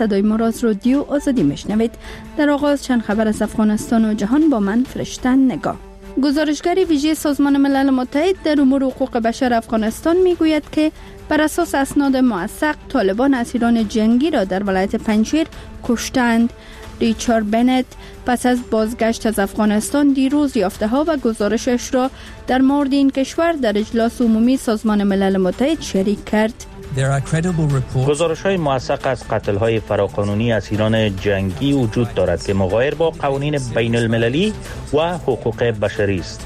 صدای ما را از رادیو آزادی میشنوید. در آغاز چند خبر از افغانستان و جهان با من فرشته نگاه. گزارشگر ویژه سازمان ملل متحد در امور حقوق بشر افغانستان میگوید که بر اساس اسناد موثق طالبان اسیران جنگی را در ولایت پنجشیر کشتند. ریچارد بنت پس از بازگشت از افغانستان دیروز یافته‌ها و گزارشش را در مورد این کشور در اجلاس عمومی سازمان ملل متحد شریک کرد. گزارش‌های موثق از قتل‌های فراقانونی اسیران جنگی وجود دارد که مغایر با قوانین بین المللی و حقوق بشری است.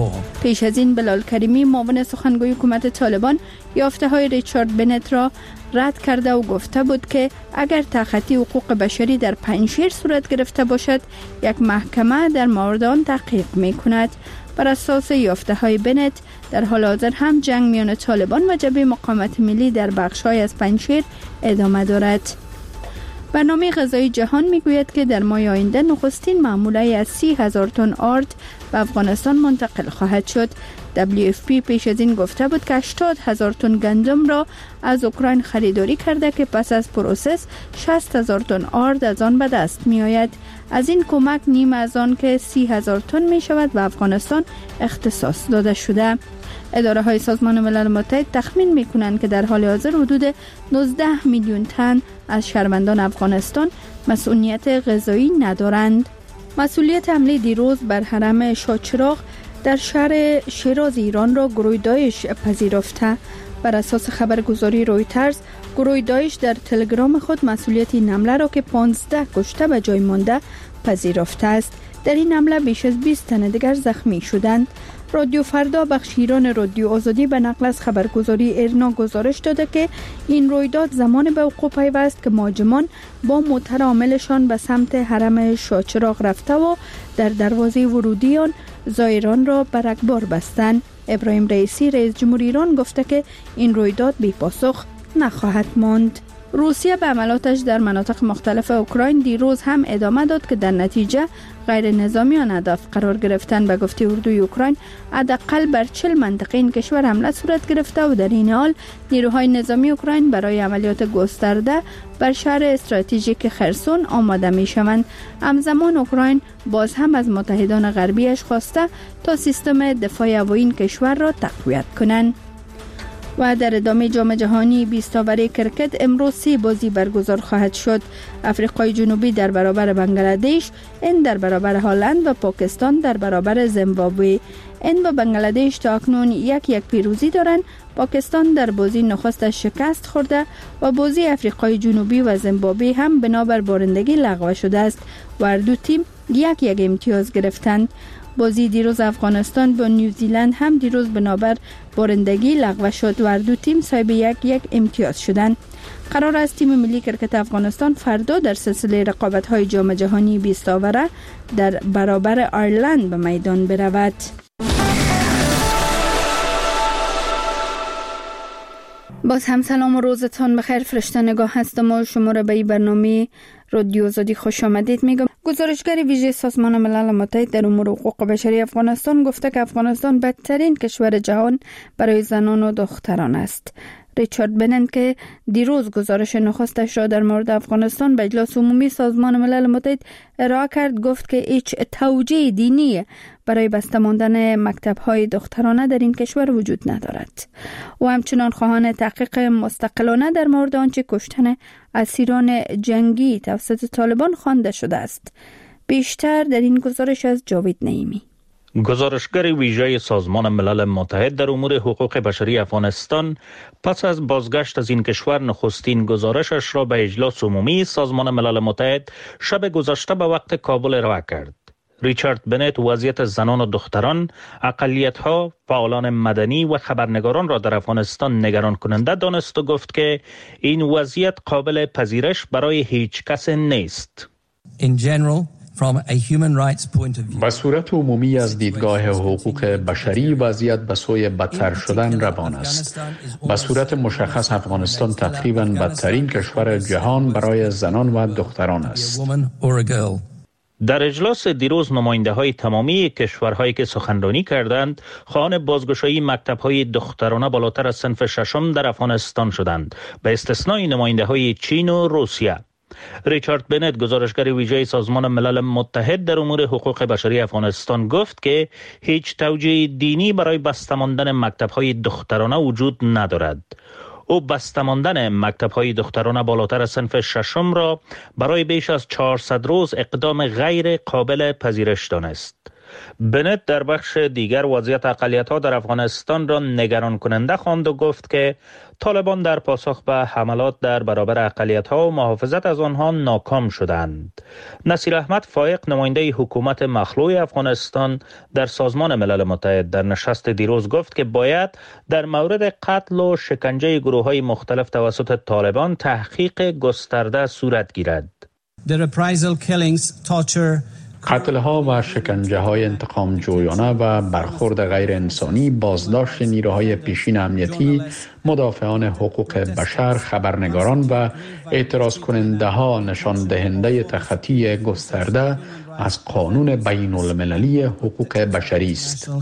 پیش از این بلال کریمی معاون سخنگوی حکومت طالبان یافته‌های ریچارد بنت را رد کرده و گفته بود که اگر تخطی حقوق بشری در پنجشیر صورت گرفته باشد یک محکمه در مورد آن تحقیق می‌کند. بر اساس یافته‌های بنت در حال حاضر هم جنگ میان طالبان و جبهه مقاومت ملی در بخش‌های از پنجشیر ادامه دارد. برنامه غذایی جهان میگوید که در ماه آینده نخستین محموله از 30,000 تن آرد به افغانستان منتقل خواهد شد. WFP پیش از این گفته بود که 80,000 تن گندم را از اوکراین خریداری کرده که پس از پروسس 60,000 تن آرد از آن به دست می آید. از این کمک نیم از آن که 30,000 تن می شود به افغانستان اختصاص داده شده. اداره های سازمان ملل متحد تخمین می کنند که در حال حاضر حدود 19 میلیون تن از شهروندان افغانستان مسئولیت غذایی ندارند. مسئولیت حمله دیروز بر حرم شاهچراغ در شهر شیراز ایران را گروه داعش پذیرفته. بر اساس خبرگزاری رویترز گروه داعش در تلگرام خود مسئولیت این حمله را که 15 کشته به جای مانده پذیرفته است. در این حمله بیش از 20 تن دیگر زخمی شدند. رادیو فردا بخش ایران رادیو آزادی به نقل از خبرگزاری ایرنا گزارش داده که این رویداد زمان به وقوع پیوست که مهاجمان با موتر عاملشان به سمت حرم شاهچراغ رفته و در دروازه ورودی آن زائران را به رگبار بستند. ابراهیم رئیسی رئیس جمهور ایران گفته که این رویداد بی پاسخ نخواهد ماند. روسیه به عملاتش در مناطق مختلف اوکراین دیروز هم ادامه داد که در نتیجه غیر نظامیان هدف قرار گرفتن. به گفته اردوی اوکراین حداقل بر 40 منطقه این کشور حمله صورت گرفته و در این حال نیروهای نظامی اوکراین برای عملیات گسترده بر شهر استراتژیک خرسون آماده می شوند. همزمان اوکراین باز هم از متحدان غربیش خواسته تا سیستم دفاع هوایی این کشور را تقویت کنند. و در ادامه جام جهانی 20 اوور کرکت امروز 3 بازی برگزار خواهد شد. آفریقای جنوبی در برابر بنگلادش، هند در برابر هلند و پاکستان در برابر زیمبابوه. هند و بنگلادش تا اکنون یک پیروزی دارند. پاکستان در بازی نخستش شکست خورده و بازی آفریقای جنوبی و زیمبابوه هم بنابر بارندگی لغو شده است و هر دو تیم یک امتیاز گرفتند. بازی دیروز افغانستان با نیوزیلند هم دیروز بنابر بارندگی لغو شد و هر دو تیم صاحب یک امتیاز شدند. قرار است تیم ملی کرکت افغانستان فردا در سلسله رقابت‌های جام جهانی 20 اوره در برابر آیرلند به میدان برود. باز هم سلام و روزتان بخیر. فرشته نگاه هستم و شما را به این برنامه رادیو آزادی خوش آمدید میگم. گزارشگر ویژه سازمان ملل متحد در امور حقوق بشری افغانستان گفته که افغانستان بدترین کشور جهان برای زنان و دختران است. ریچارد بنت که دیروز گزارش نخستش را در مورد افغانستان به اجلاس عمومی سازمان ملل متحد ارائه کرد گفت که هیچ توجیه دینی برای بسته ماندن مکتب‌های دخترانه در این کشور وجود ندارد. و همچنان خواهان تحقیق مستقلانه در مورد آنچه کشتن اسیران جنگی توسط طالبان خوانده شده است. بیشتر در این گزارش از جاوید نعیمی. گزارشگر ویژه سازمان ملل متحد در امور حقوق بشری افغانستان پس از بازگشت از این کشور نخستین گزارشش را به اجلاس عمومی سازمان ملل متحد شب گذشته به وقت کابل ارائه کرد. ریچارد بنت وضعیت زنان و دختران، اقلیت‌ها، فعالان مدنی و خبرنگاران را در افغانستان نگران کننده دانست و گفت که این وضعیت قابل پذیرش برای هیچ کس نیست. به صورت عمومی از دیدگاه حقوق بشری وضعیت به سوی بدتر شدن روان است. به صورت مشخص افغانستان تقریباً بدترین کشور جهان برای زنان و دختران است. در اجلاس دیروز نماینده‌های تمامی کشورهایی که سخنرانی کردند، خواهان بازگشایی مکتب‌های دخترانه بالاتر از صنف ششم در افغانستان شدند، به استثنای نماینده‌های چین و روسیه. ریچارد بنت گزارشگر ویژه سازمان ملل متحد در امور حقوق بشری افغانستان گفت که هیچ توجیه دینی برای بسته ماندن مکتب‌های دخترانه وجود ندارد. او بسته ماندن مکتب‌های دخترانه بالاتر از صنف ششم را برای بیش از 400 روز اقدام غیر قابل پذیرش دانست. بنت در بخش دیگر وضعیت اقلیت‌ها در افغانستان را نگران کننده خواند و گفت که طالبان در پاسخ به حملات در برابر اقلیت‌ها و محافظت از آنها ناکام شدند. نصیر احمد فایق نماینده حکومت مخلوع افغانستان در سازمان ملل متحد در نشست دیروز گفت که باید در مورد قتل و شکنجه گروه‌های مختلف توسط طالبان تحقیق گسترده صورت گیرد. قتل‌ها و شکنجه‌های انتقام جویانه و برخورد غیر انسانی، بازداشت نیروهای پیشین امنیتی، مدافعان حقوق بشر، خبرنگاران و اعتراض کننده ها نشان دهنده تخطی گسترده از قانون بین المللی حقوق بشری است.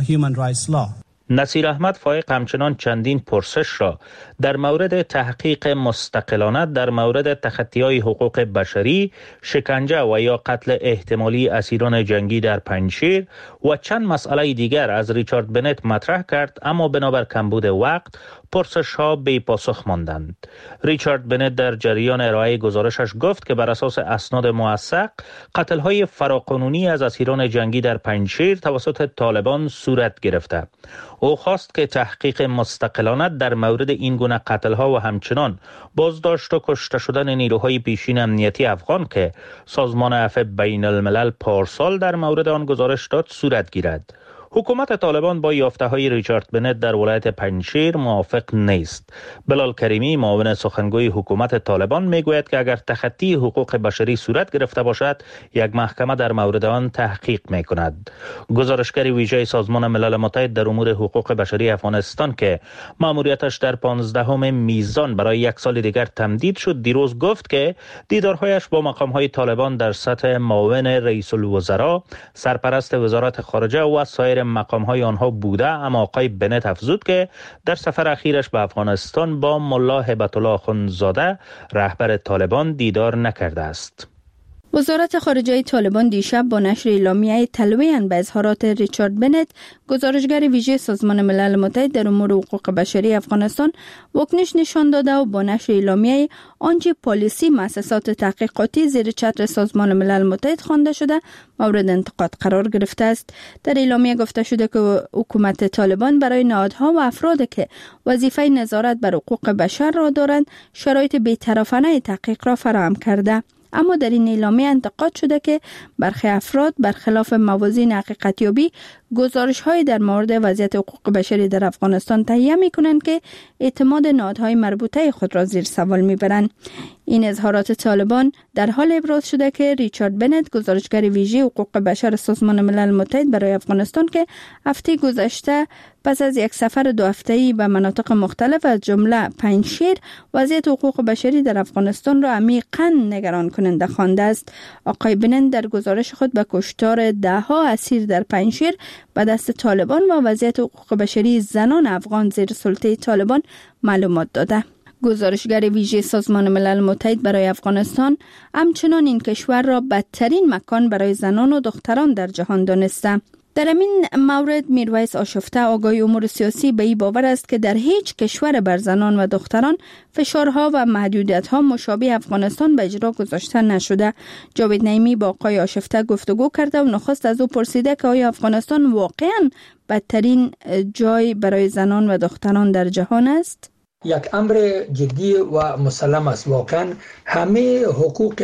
نصیر احمد فایق همچنان چندین پرسش را در مورد تحقیق مستقلانه در مورد تخطی‌های حقوق بشری، شکنجه و یا قتل احتمالی اسیران جنگی در پنجشیر و چند مسئله دیگر از ریچارد بنت مطرح کرد، اما بنابر کمبود وقت پرسش‌ها بی پاسخ ماندند. ریچارد بنت در جریان ارائه گزارشش گفت که بر اساس اسناد موثق قتل‌های فراقانونی از اسیران جنگی در پنجشیر توسط طالبان صورت گرفته. او خواست که تحقیق مستقلانه در مورد این گونه قتل‌ها و همچنان بازداشت و کشته شدن نیروهای پیشین امنیتی افغان که سازمان عفو بین الملل پارسال در مورد آن گزارش داد صورت گیرد. حکومت طالبان با یافته‌های ریچارد بنت در ولایت پنجشیر موافق نیست. بلال کریمی معاون سخنگوی حکومت طالبان میگوید که اگر تخطی حقوق بشری صورت گرفته باشد، یک محکمه در مورد آن تحقیق میکند. گزارشگر ویژه سازمان ملل متحد در امور حقوق بشری افغانستان که مأموریتش در 15 میزان برای یک سال دیگر تمدید شد، دیروز گفت که دیدارهایش با مقام‌های طالبان در سطح معاون رئیس الوزراء، سرپرست وزارت خارجه و سایر مقام‌های آنها بوده، اما آقای بنت افزود که در سفر اخیرش به افغانستان با ملا هیبت الله اخندزاده رهبر طالبان دیدار نکرده است. وزارت خارجه طالبان دیشب با نشر اعلامیه تلویحاً به اظهارات ریچارد بنت، گزارشگر ویژه سازمان ملل متحد در امور حقوق بشری افغانستان، واکنش نشان داده و با نشر اعلامیه آنچه پالیسی مؤسسات تحقیقاتی زیر چتر سازمان ملل متحد خوانده شده مورد انتقاد قرار گرفته است. در اعلامیه گفته شده که حکومت طالبان برای نهادها و افرادی که وظیفه نظارت بر حقوق بشر را دارند شرایط بی‌طرفانه تحقیق را فراهم کرده. اما در این اعلامیه انتقاد شده که برخی افراد برخلاف موازین حقیقتیابی گزارش‌های در مورد وضعیت حقوق بشری در افغانستان تهیه می‌کنند که اعتماد نهادهای مربوطه خود را زیر سوال می‌برند. این اظهارات طالبان در حال ابراز شده که ریچارد بنت، گزارشگر ویژه حقوق بشر سازمان ملل متحد برای افغانستان که هفته گذشته پس از یک سفر 2 هفته‌ای به مناطق مختلف از جمله پنجشیر، وضعیت حقوق بشری در افغانستان را عمیقاً نگران کننده خوانده است. آقای بنت در گزارش خود به کشتار 10 اسیر در پنجشیر به دست طالبان و وضعیت حقوق بشری زنان افغان زیر سلطه طالبان معلومات داده. گزارشگر ویژه سازمان ملل متحد برای افغانستان همچنان این کشور را بدترین مکان برای زنان و دختران در جهان دانسته. در این مورد میرویس آشفته، آگاه امور سیاسی، به این باور است که در هیچ کشور بر زنان و دختران فشارها و محدودیت‌ها مشابه افغانستان به اجرا گذاشته نشده. جاوید نعیمی با آقای آشفته گفتگو کرده و نخست از او پرسیده که آیا افغانستان واقعاً بدترین جای برای زنان و دختران در جهان است؟ یک امر جدی و مسلم است. واقعاً همه حقوق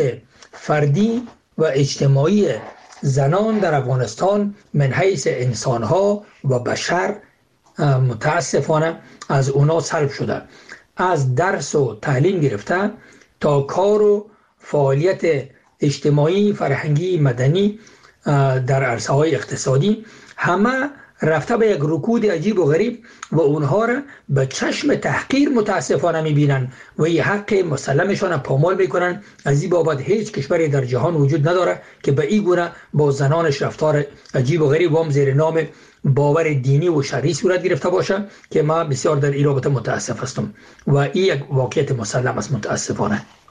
فردی و اجتماعی زنان در افغانستان من حیث انسانها و بشر متاسفانه از اونا سلب شده. از درس و تعلیم گرفته تا کار و فعالیت اجتماعی، فرهنگی، مدنی در عرصه‌های اقتصادی همه رفته به یک رکود عجیب و غریب و اونها را به چشم تحقیر متاسفانه میبینن و این حق مسلمشان پامال میکنن. از این بابت هیچ کشوری در جهان وجود نداره که به این گونه با زنانش رفتار عجیب و غریب و زیر نام باور دینی و شرعی صورت گرفته باشه که ما بسیار در این رابطه متاسف هستم و این یک واقعیت مسلم است متاسفانه.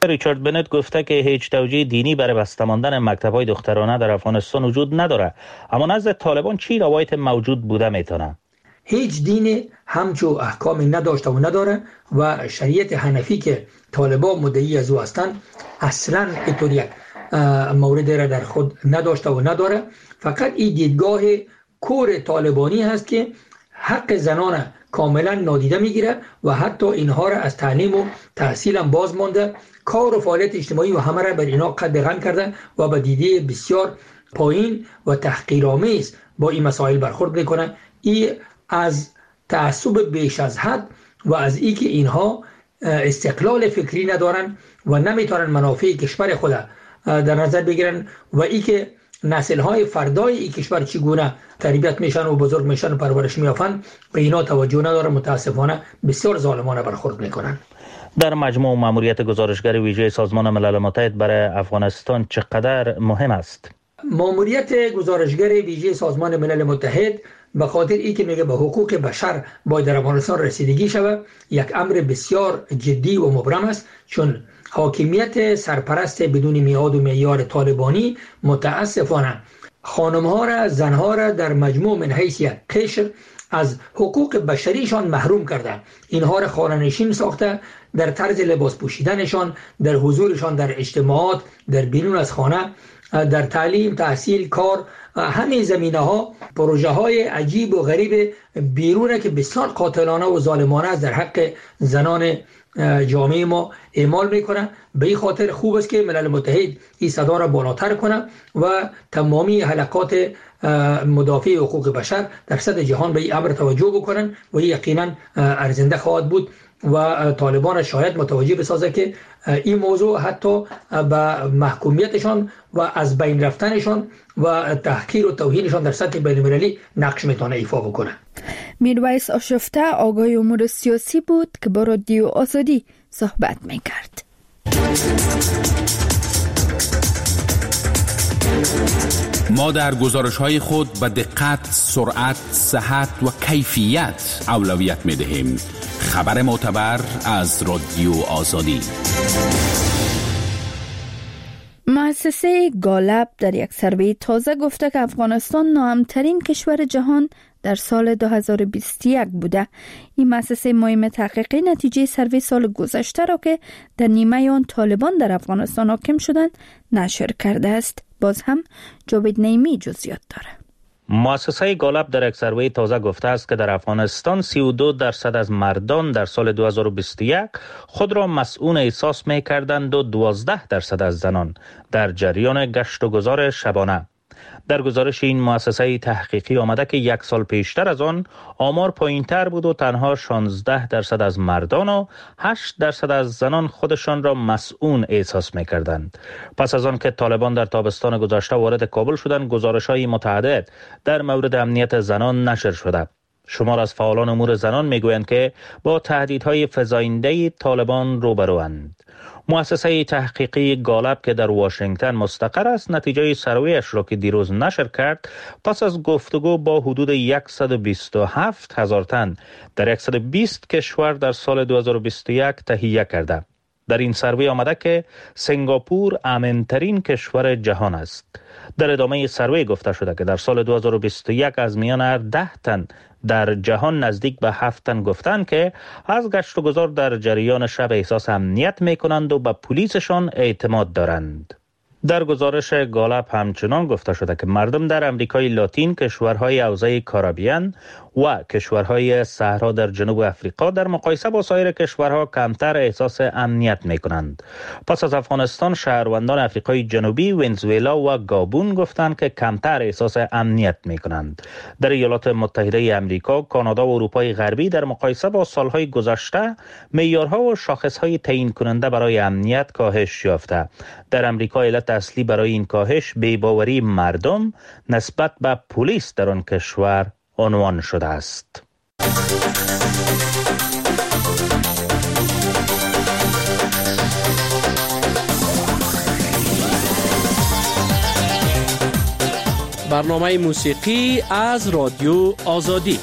ریچارد بنت گفته که هیچ توجیه دینی برای بسته ماندن مکتب‌های دخترانه در افغانستان وجود نداره، اما نزد طالبان چی روایت موجود بوده میتونه؟ هیچ دینی همچو احکام نداشته و نداره و شریعت حنفی که طالبان مدعی از او هستند اصلا اینطور یک مورد را در خود نداشته و نداره. فقط این دیدگاه کور طالبانی هست که حق زنان کاملا نادیده میگیره و حتی اینها را از تعلیم و تحصیل هم باز مانده، کار و فعالیت اجتماعی و همه را بر اینا قد غن کرده و به دیده بسیار پایین و تحقیرآمیز با این مسائل برخورد میکنه. این از تعصب بیش از حد و از این که اینها استقلال فکری ندارن و نمیتونن منافع کشور خود در نظر بگیرن و این که نسل‌های فردای این کشور چگونه تربیت میشن و بزرگ میشن و پرورش میافن به اینا توجه نداره. متاسفانه بسیار ظالمانه برخورد میکنن. در مجموع ماموریت گزارشگر ویژه سازمان ملل متحد برای افغانستان چقدر مهم است؟ ماموریت گزارشگر ویژه سازمان ملل متحد به خاطر ای که میگه به حقوق بشر باید در افغانستان رسیدگی شود یک امر بسیار جدی و مبرم است، چون حاکمیت سرپرست بدون میعاد و معیار طالبانی متاسفانه خانم‌ها را، زن‌ها را در مجموع من حیث یک قشر از حقوق بشریشان محروم کرده. اینها را خانه‌نشین ساخته، در طرز لباس پوشیدنشان، در حضورشان در اجتماعات، در بیرون از خانه، در تعلیم، تحصیل، کار، همین زمینه‌ها پروژه‌های عجیب و غریب بیرونه که بسیار قاتلانه و ظالمانه است در حق زنان جامعه ما اعمال میکنه. به این خاطر خوب است که ملل متحد این صدا را بالاتر کنه و تمامی حلقات مدافع حقوق بشر در سطح جهان به این امر توجه بکنن و یقینا ارزنده خواهد بود و طالبان شاید متوجه بسازه که این موضوع حتی به محکومیتشان و از بین رفتنشان و تحقیر و توهینشان در سطح بین‌المللی نقش میتونه ایفا بکنه. میرویس آشفته آگاه امور سیاسی بود که با رادیو آزادی صحبت میکرد. ما در گزارش‌های خود به دقت، سرعت، صحت و کیفیت اولویت می‌دهیم. خبر معتبر از رادیو آزادی. مؤسسه گالب در یک سروی تازه گفته که افغانستان ناامن‌ترین کشور جهان در سال 2021 بوده. این مؤسسه مهم تحقیقی نتیجه سروی سال گذشته را که در نیمه آن طالبان در افغانستان حاکم شدند نشر کرده است. باز هم جاوید نیمی جزئیات داره. مؤسسه گالب در یک سروی تازه گفته است که در افغانستان 32% از مردان در سال 2021 خود را مسئول احساس می کردند و 12% از زنان در جریان گشت و گذار شبانه. در گزارش این مؤسسه تحقیقی آمده که یک سال پیشتر از آن آمار پایین‌تر بود و تنها 16% از مردان و 8% از زنان خودشان را مسئول احساس می‌کردند. پس از آن که طالبان در تابستان گذشته وارد کابل شدند، گزارش‌های متعدد در مورد امنیت زنان نشر شده. شمار از فعالان امور زنان میگویند که با تهدیدهای فزاینده طالبان روبروند. مؤسسه تحقیقی گالب که در واشنگتن مستقر است نتیجه سرویش را که دیروز نشر کرد پس از گفتگو با حدود 127,000 تن در 120 کشور در سال 2021 تهیه کرده. در این سروی آمده که سنگاپور امن‌ترین کشور جهان است. در ادامه سروی گفته شده که در سال 2021 از میان هر 10 تن در جهان نزدیک به 7 تن گفتند که از گشت و گذار در جریان شب احساس امنیت می کنند و به پلیسشان اعتماد دارند. در گزارش گالب همچنان گفته شده که مردم در امریکای لاتین، کشورهای حوزه کارائیبیان و کشورهای صحرا در جنوب افریقا در مقایسه با سایر کشورها کمتر احساس امنیت می کنند. پس از افغانستان، شهروندان افریقای جنوبی، ونزوئلا و گابون گفتند که کمتر احساس امنیت می کنند. در ایالات متحده امریکا، کانادا و اروپای غربی در مقایسه با سالهای گذشته معیارها و شاخصهای تعیین کننده برای امنیت کاهش یافته. در امریکا علت اصلی برای این کاهش بی‌باوری مردم نسبت به پلیس در آن کشور عنوان شده است. برنامه موسیقی از رادیو آزادی.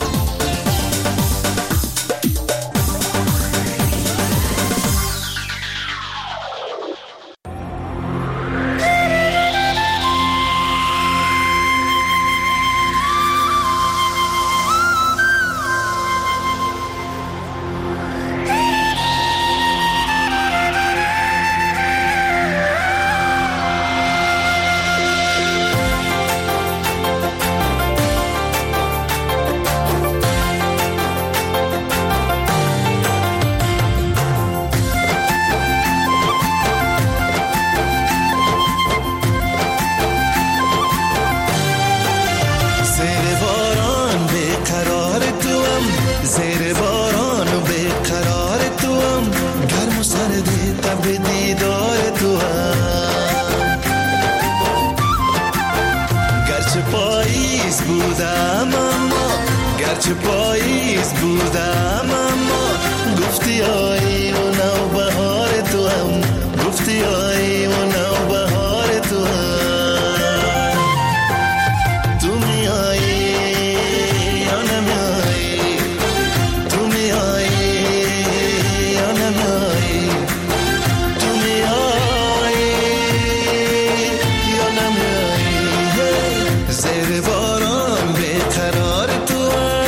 چه پاییز بودم اما گفتی آیی و نوبهار تو هم، گفتی آیی و نوبهار تو هم. تو میایی یا نمیایی، تو میایی یا نمیایی، تو میایی یا نمیایی. زیر باران بیقرار تو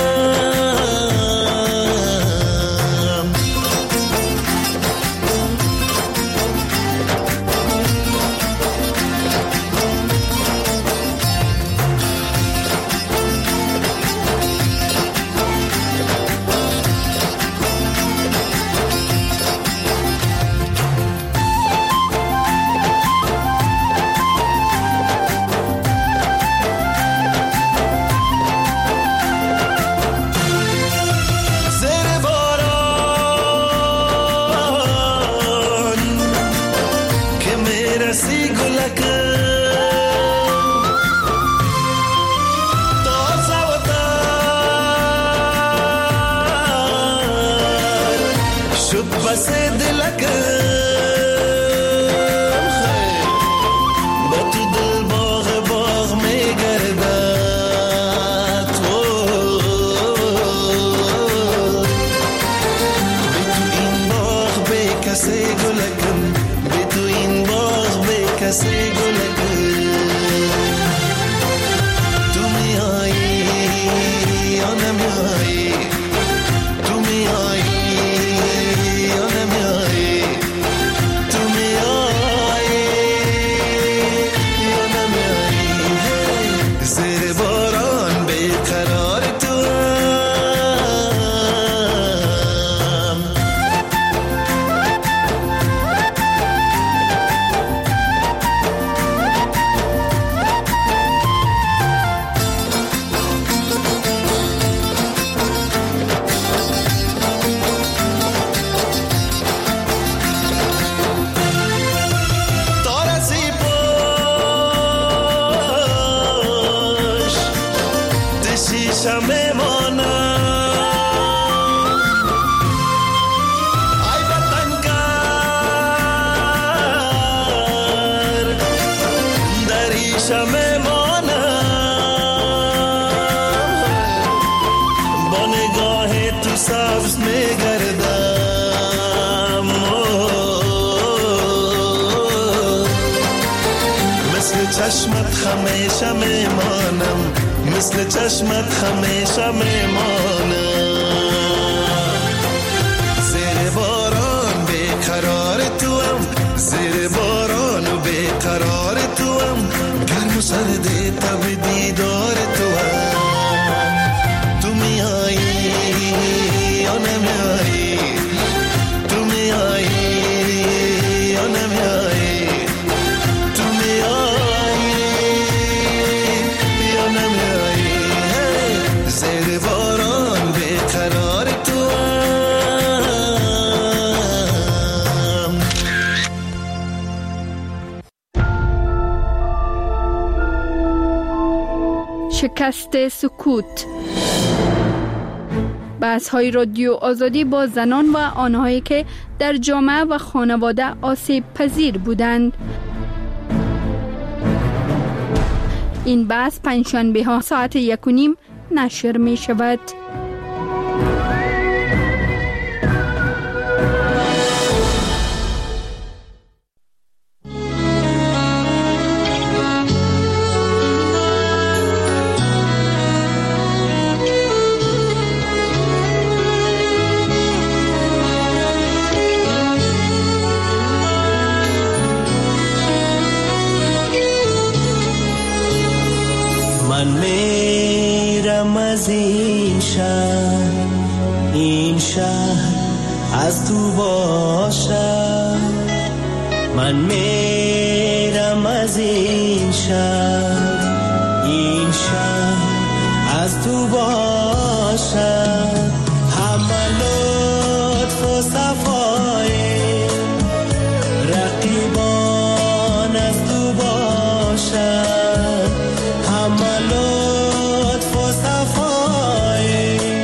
هم. زیر باران که میرسی گلکن تازه و تر شد بس دلکن. با تو دل باغ باغ میگردد، بی تو این باغ بی کسی گلکن، بی تو این باغ بی کسی گلکن. تو میایی یا نمیایی، تو میایی یا نمیایی، تو میایی یا نمیایی. زیر باران بیقرار تو هم. تارسی پاش دشیشم میمانم، ای وطنگر دریشم میمانم. با نگاه تو سبز میگردم، مثل چشمت همیشه میمانم، مثل چشمت همیشه میمانم. زیر باران بیقرار تو هم، زیر باران و بیقرار تو هم. گرم و سردی تب دیدار تو هم. تو میایی یا نمیایی، تو میایی یا نمیایی، تو میایی یا نمیایی. زیر باران بیقرار تو هم. شکست سکوت. بحث‌های رادیو آزادی با زنان و آنهایی که در جامعه و خانواده آسیب پذیر بودند. این بحث پنجشنبه ها ساعت 1:30 نشر می شود. من میرم از این شهر از تو باشم. من میرم از این شهر از تو باشم. همه لطف و صفای رقیبان از تو باشم. همه لطف و صفای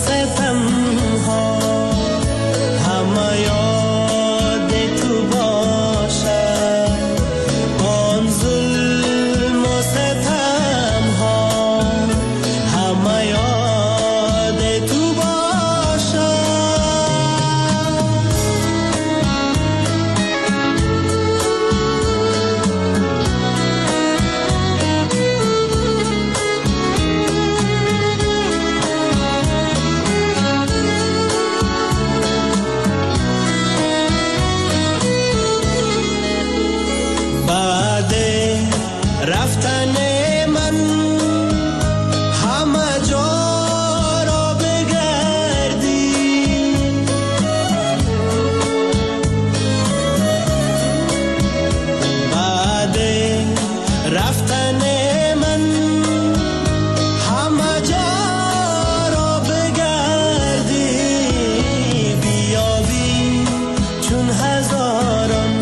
ستم ها همه یاد تو باشد، آن ظلم و ستم ها همه یاد تو باشد. بعد رفتن من همه جا را بگردی، بعد رفتن من همه جا را بگردی، بیابی چون هزاران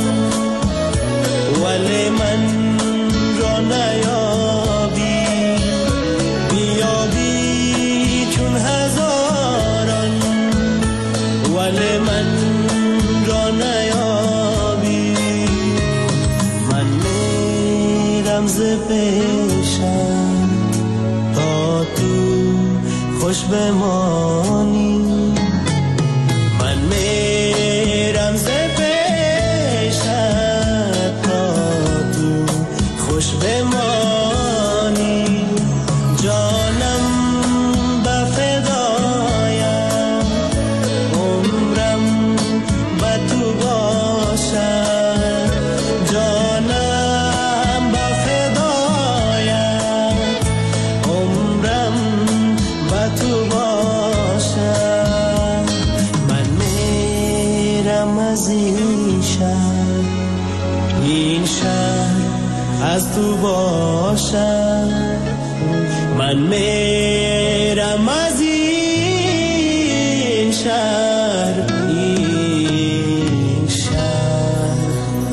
ولی من را نیابی، بیابی چون هزاران ولی من را نیابی. من میرم ز پیشم تا تو خوش بمانی، من میرم ز خوش بمانی، جانم به فدایم عمرم به تو باشد، جانم به فدایم عمرم به تو باشد. من میرم از این شهر، این شهر از تو باشم، من میرم از این شهر، این شهر.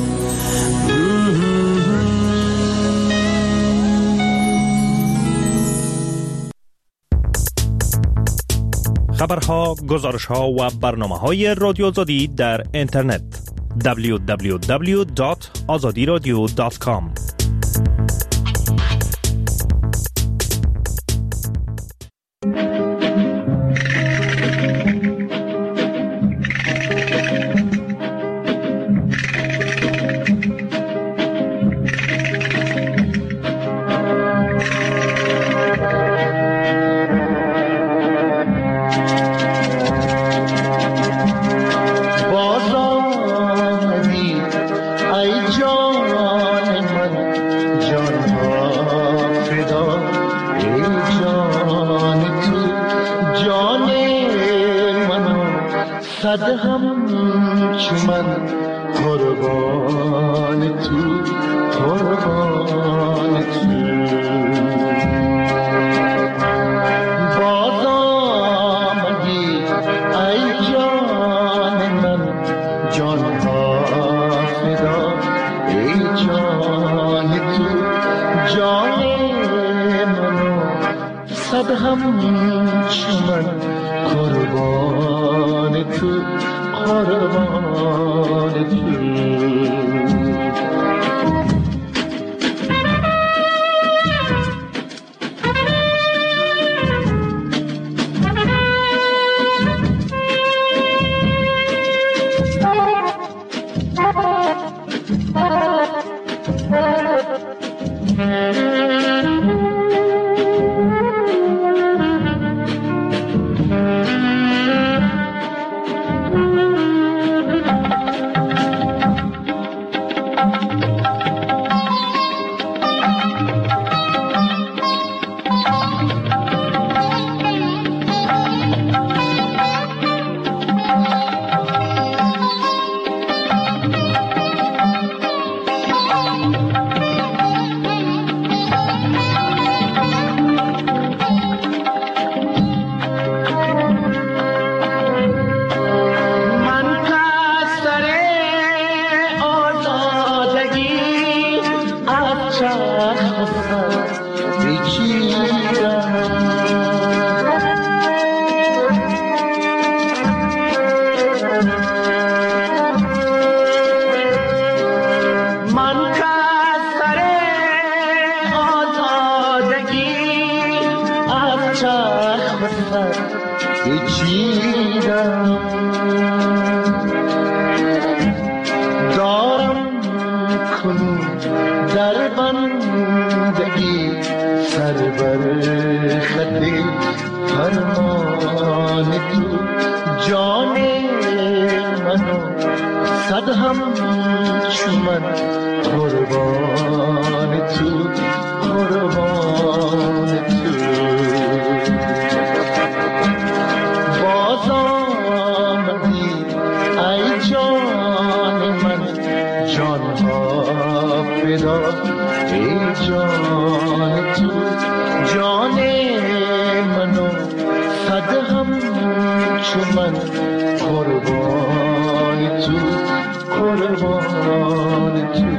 خبرها، گزارشها و برنامه‌های رادیو آزادی در اینترنت www.azadiradio.com. صد همچون قربان تو، قربان تو. باز آمدی ای جان من، جان ها فدا ای جان تو، جان منو صد همچون قربان تو، قربان تو. دیدم دارم کنون در بندگی سر بر خطی فرمان تو جان منو صد هم چومن قربان تو قربان تو باز آمدی ای جان من جان ها فدا ای جان تو جان منو صد هم چومن قربان تو قربان تو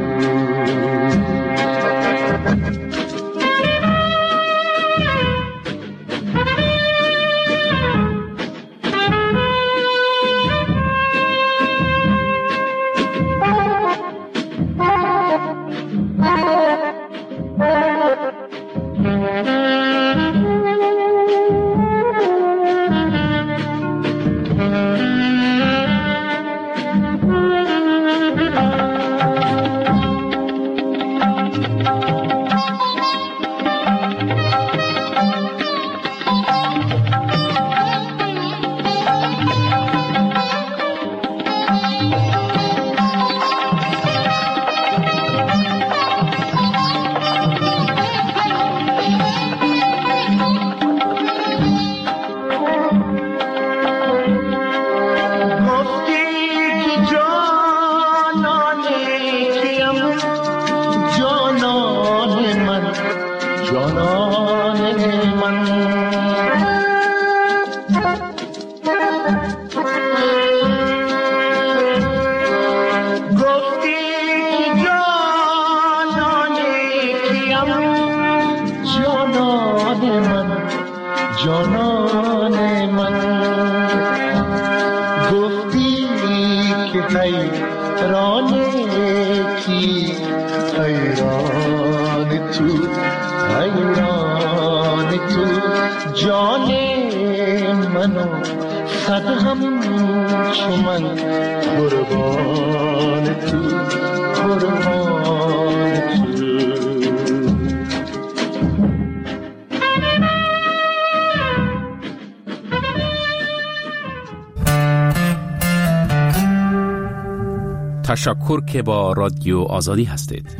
تشکر که با رادیو آزادی هستید.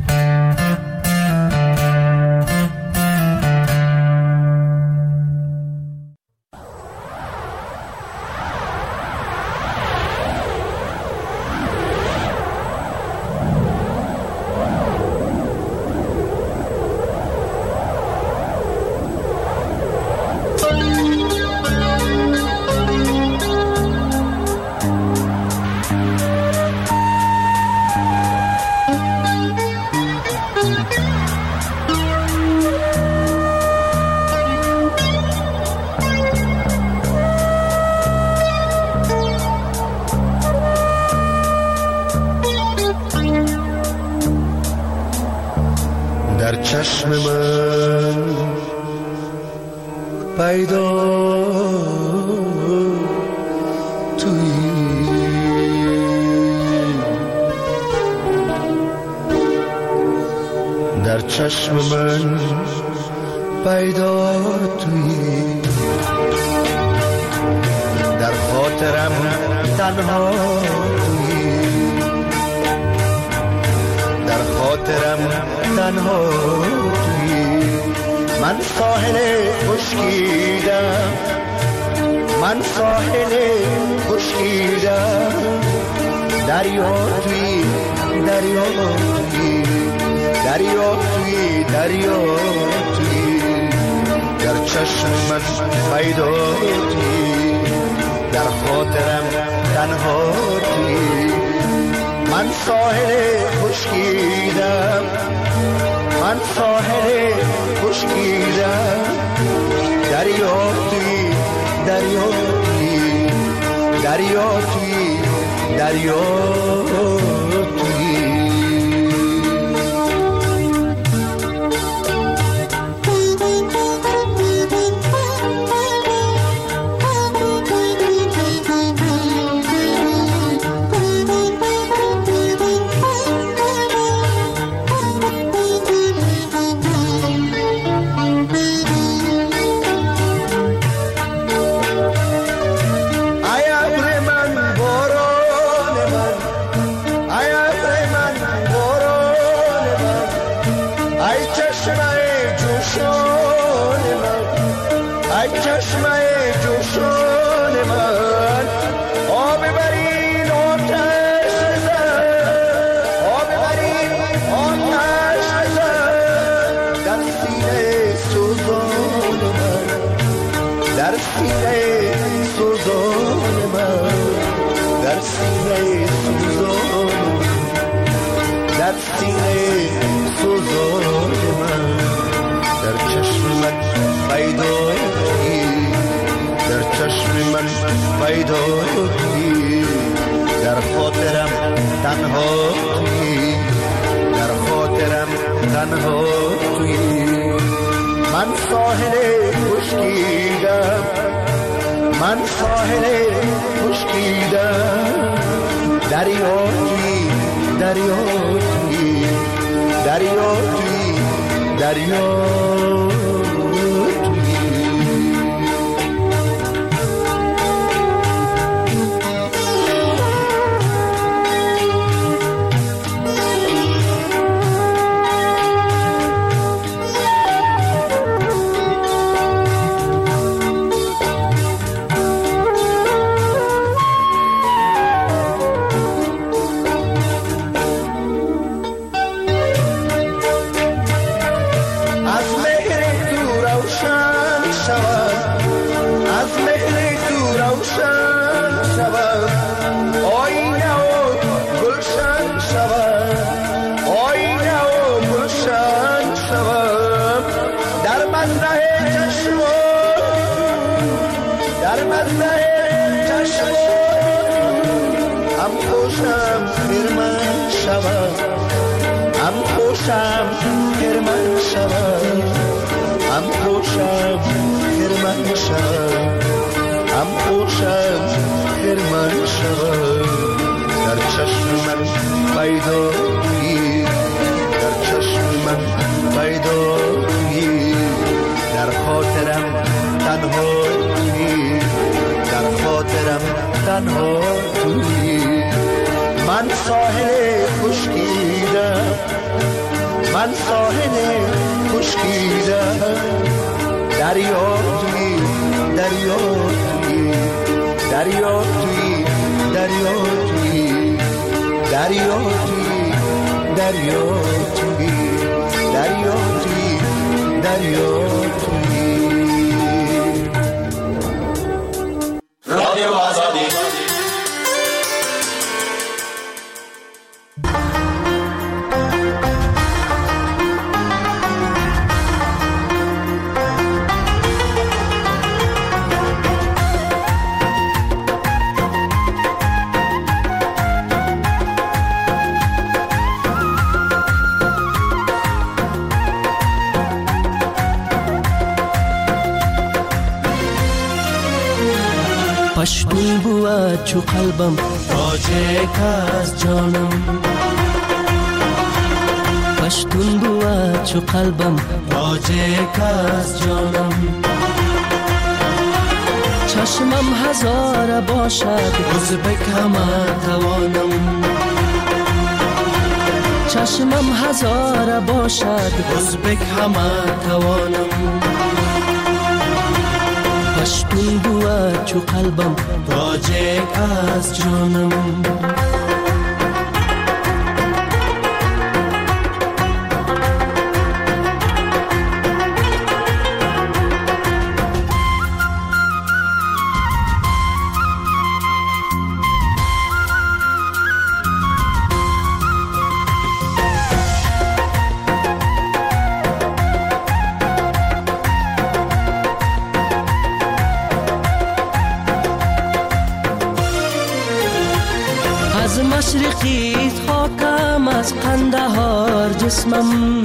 چشم من پیدا تویی در چشم من پیدا تویی در خاطرم تنها تویی در خاطرم تنها تویی من ساحل خشکیدم من ساحل خشکیدم دریا تویی دریا تویی دریا تویی دریا تویی در چشم من پیدا تویی در خاطرم تنها تویی من ساحل خشکیدم من ساحل خشکیدم دریا تویی دریا تویی دریا تویی دریا تویی سینه سوزان در سینه سوزان من در چشم من پیدایی در چشم من پیدایی در خاطرم تنها تویی در خاطرم تنها تویی من ساحل خشکیدم من ساحل خشکیدم دریا تویی دریا تویی دریا تویی دریا پشتون بود چو قلبم تاجک از جانم پشتون بود چو قلبم تاجک از جانم چشمم هزار باشد ازبک همه توانم چشمم هزار باشد ازبک همه توانم پشتون بود چو قلبم تاجک از جانم مشرقی خاکم از قندهار جسمم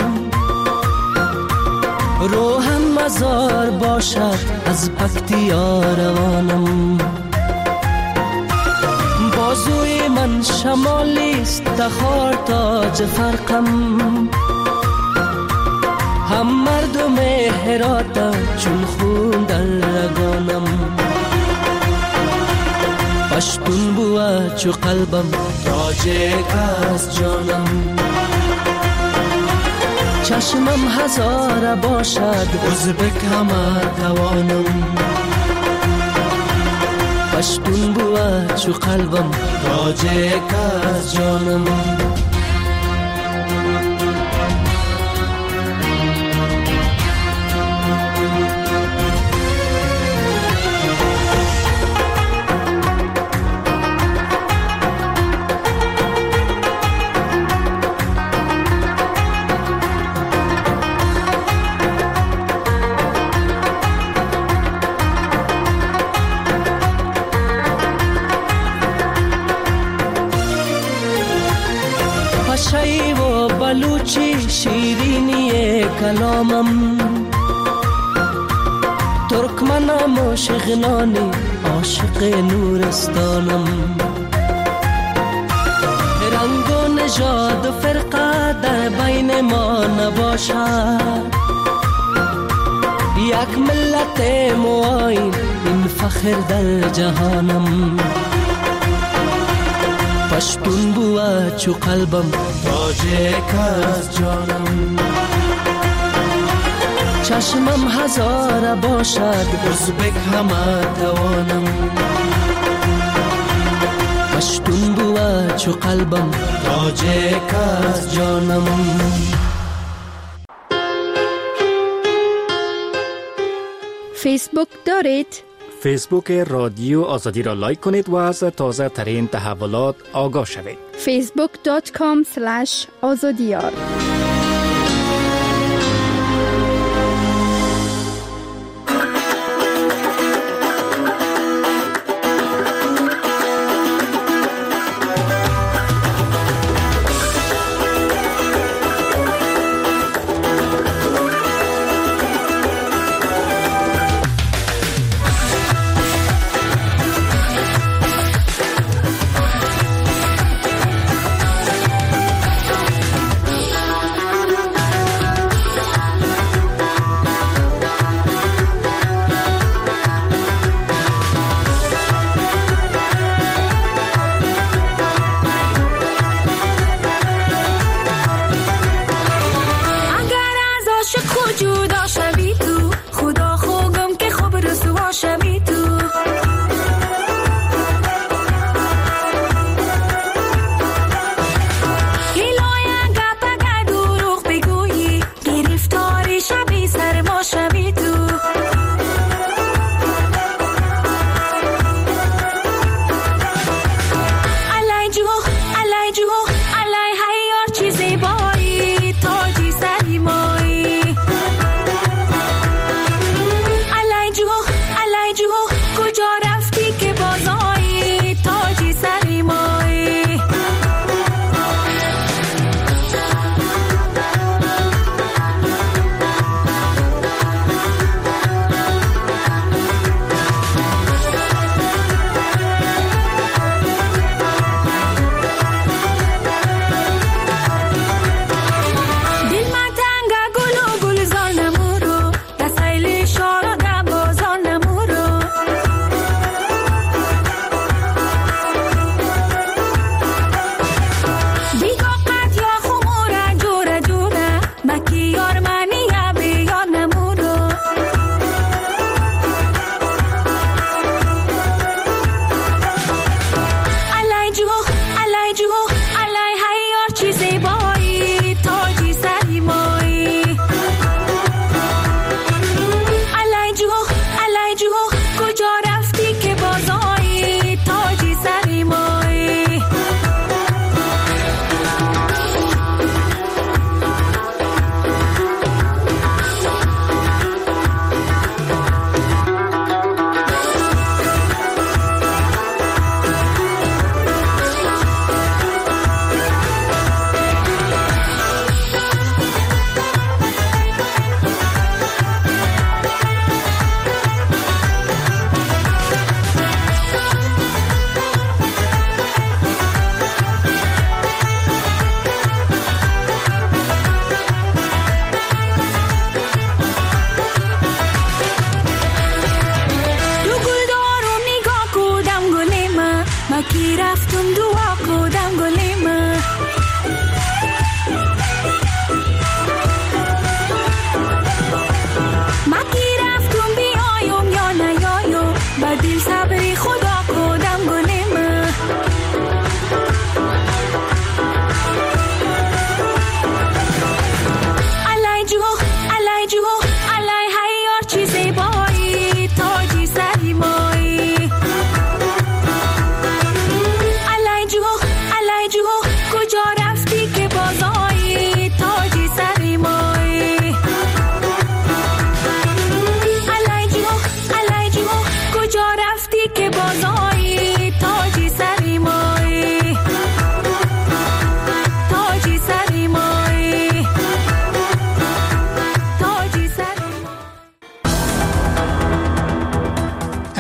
روحم مزار باشد از پکتیا روانم بازوی من شمالیست تخار تاج فرقم هم مردم هراتم چون خون در رگانم پشتون بود چو قلبم تاجک از جانم چشمم هزار باشد ازبک همه توانم پشتون بود چو قلبم تاجک از جانم بلوچی شیرینی کلامم، ترکمنم و شغنانی عاشق نورستانم. رنگ و نژاد و فرقه در بین ما نباشد، یک ملت موین این فخر در جهانم. پشتون بوا چو قلبم تاجک از جانم، چشمم هزار باشد ازبک همه توانم. پشتون بوا چو قلبم تاجک از جانم. فیسبوک دارید؟ فیسبوک رادیو آزادی را لایک کنید و از تازه ترین تحولات آگاه شوید. facebook.com/azadiyar.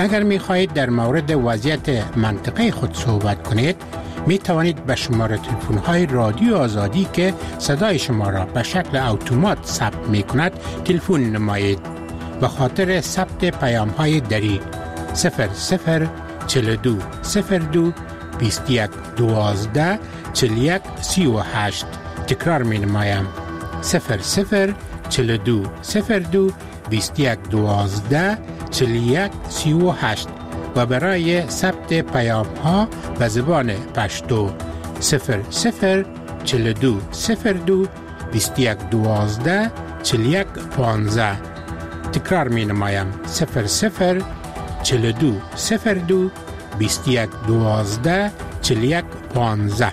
اگر می خواهید در مورد وضعیت منطقه خود صحبت کنید، می توانید به شماره تلفن های رادیو آزادی که صدای شما را به شکل اتومات ثبت می کند تلفن نمایید. به خاطر ثبت پیام های دری 0042 02 21 12 41 38. تکرار می نمایم 0042 02 21 12 41 38 و برای ثبت پیام ها به زبان پشتو 0042 02 21 12 41 15. تکرار می نمایم 0042 02 21 12 41 15.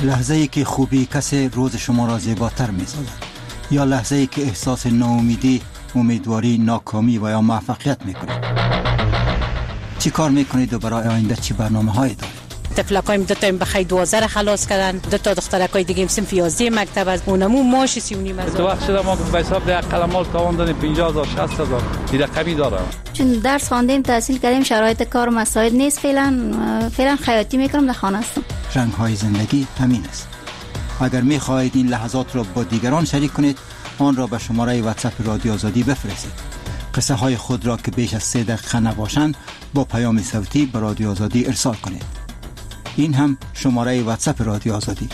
لحظه‌ای که خوبی کسی روز شما را زیباتر می‌سازد، یا لحظه‌ای که احساس ناامیدی، امیدواری، ناکامی و یا موفقیت می‌کنید. چی کار می‌کنید و برای آینده چی برنامه‌هایی دارید؟ تفلکایم دو تا بخیر 12 خلاص کردن، دو تا دخترکای دیگه صنف 11 مکتب از اونمو ماش 3.5 تو وقت شده ما به حساب ده قلمال تاوان دادیم 50000 60000 دیگه کمی داره. چون درس خواندیم، تحصیل کردیم، شرایط کار مساعد نیست. فعلا خیاطی میکنم، در خانه هستم. رنگ‌های زندگی همین است. اگر می‌خواهید این لحظات را با دیگران شریک کنید، آن را به شماره واتساپ رادیو آزادی بفرستید. قصه های خود را که بیش از 3 دقیقه نباشند با پیام صوتی به رادیو آزادی ارسال کنید. این هم شماره واتساپ رادیو آزادی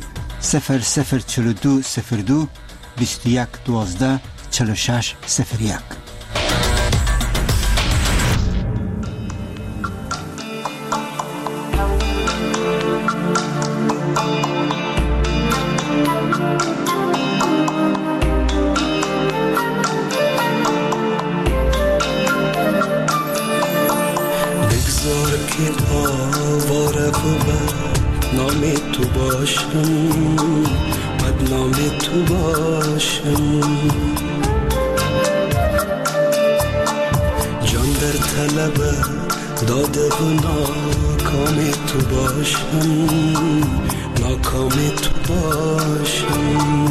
004202 21 12 46 01. داده و ناکام تو باشم، ناکام تو باشم.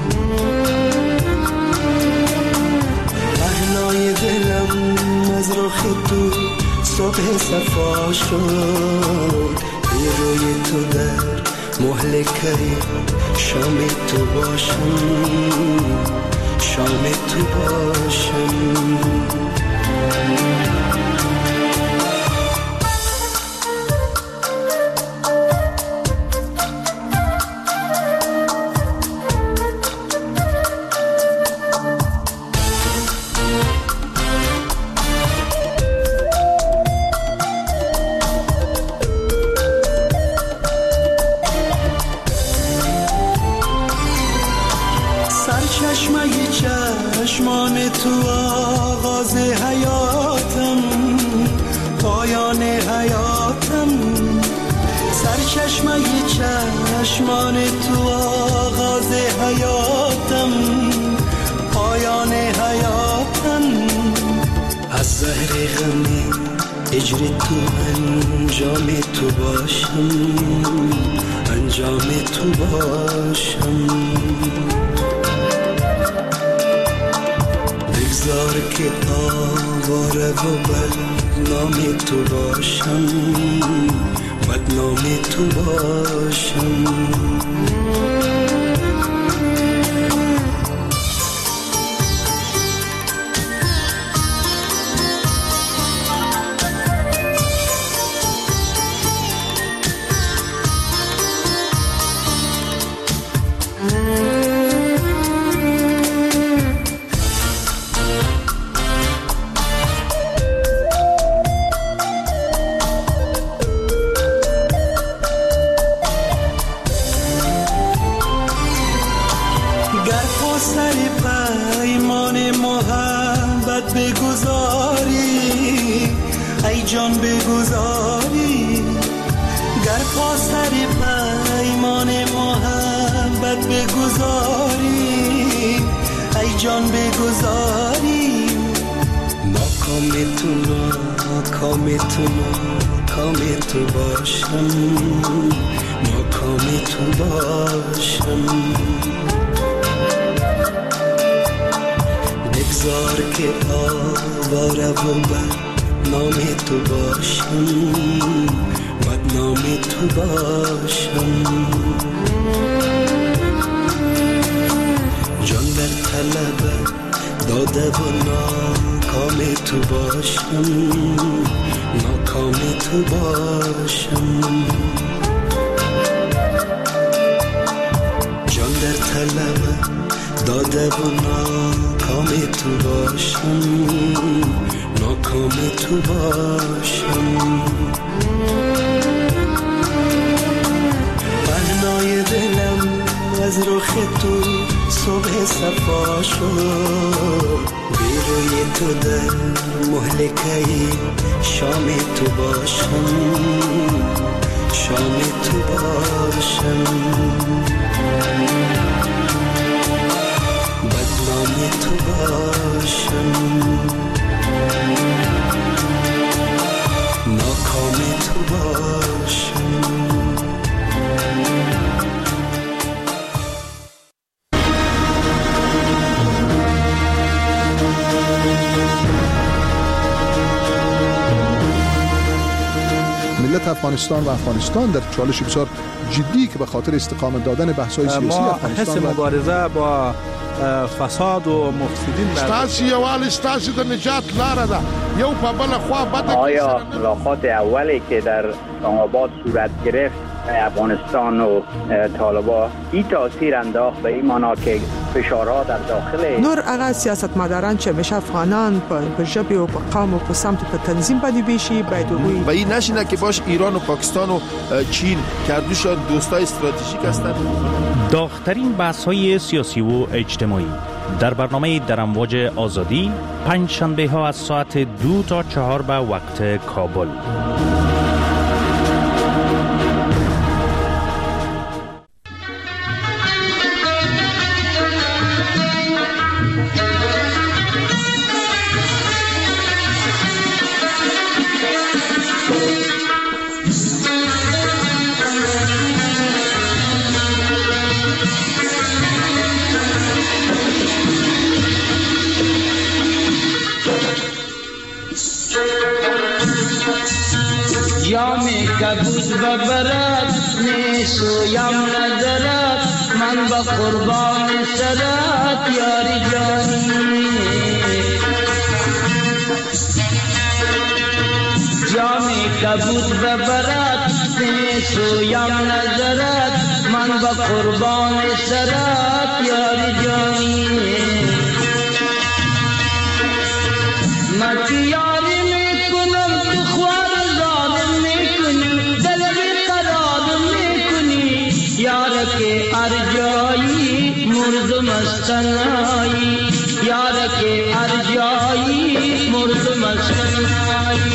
پهنای دلم از رخ تو صبح صفا شد، بی روی تو در مهلکه شام تو باشم، شام تو باشم. چشمان تو آغاز حیاتم، پایان حیاتم. سرچشمه چشمان تو آغاز حیاتم، پایان حیاتم. از زهر غمی اجری تو انجام تو باشم، انجام تو باشم. بگذار که آواره و بدنام تو باشم، بدنام تو باشم. جان بگذاری، گر پا سر پیمان محبت بگذاری، ای جان بگذاری. ناکام تو ناکام تو ناکام تو باشم، ناکام تو باشم. بگذار که آواره و بدنام تو باشم، بدنام تو باشم. جان در طلب داده و ناکام تو باشم، ناکام تو باشم. جان در طلب داده و ناکام تو باشم، ناکام تو باشم. پهنای دلم از رخ تو صبح صفا شد، بی روی تو در مهلکه شام تو باشم، شام تو باشم، بدنام تو باشم، ناکام تو باشم. ملت افغانستان و افغانستان در چالش بسیار جدی که به خاطر استقامت دادن بحث‌های سیاسی افغانستان حس مبارزه با فساد و مفسدین ستاسي یوال ستاسي د نجات لاره ده یو په بل خوا بد. آیا ملاقات اولی که در اسلام‌آباد صورت گرفت افغانستان و طالبان این تاثیر انداخت به این معنا که فشارها در داخل نور هغه سیاستمداران چې همیشه افغانان په ژبه او په قوم او په سمت په تنظیم باندې بشي باید وي و این نشینه که باش ایران و پاکستان و چین که دوشان دوستای استراتژیک هستند. داغ‌ترین بحث‌های سیاسی و اجتماعی در برنامه در امواج آزادی پنج شنبه ها از ساعت 2 تا 4 به وقت کابل. کبود ببرد نیسویم نظرت من با قربان سرت یاری جانی جامی کبود ببرد نیسویم نظرت من با قربان سرت یاری جانی من یاری میکنم تو خوار یار کے ارجائی مرد مستنائی یار کے ارجائی مرد مستنائی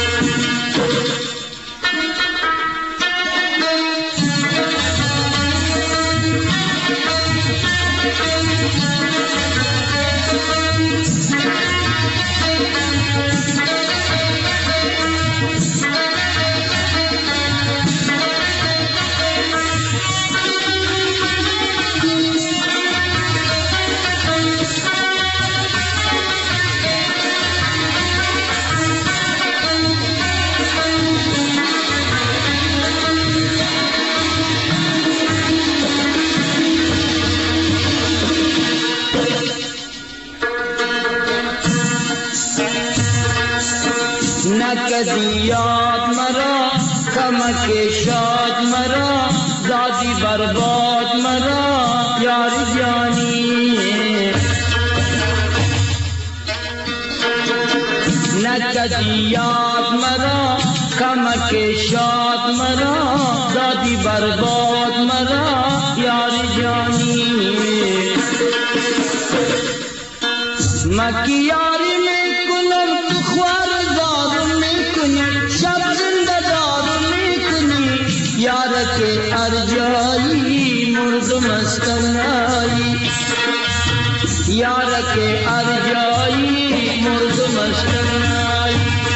نکدی یاد مرا کمک شاد مرا دادی برباد مرا یار جانی نکدی یاد مرا کمک شاد مرا دادی برباد مرا یار جانی مکی یاری میں کنم تو خوار شب زندہ دار میکنی یار کے ارجائی مرد مستنائی یار کے ارجائی مرد مستنائی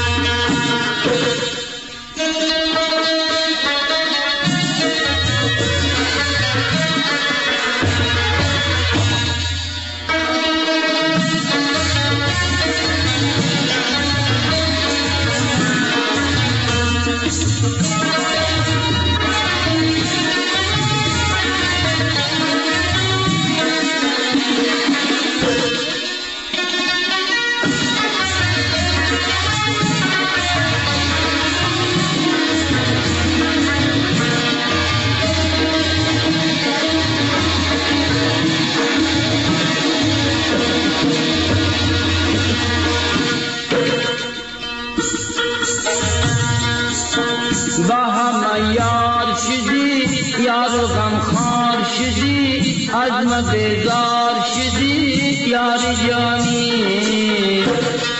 یار شدی یار و غمخوار شدی از من بیزار شدی یار جانی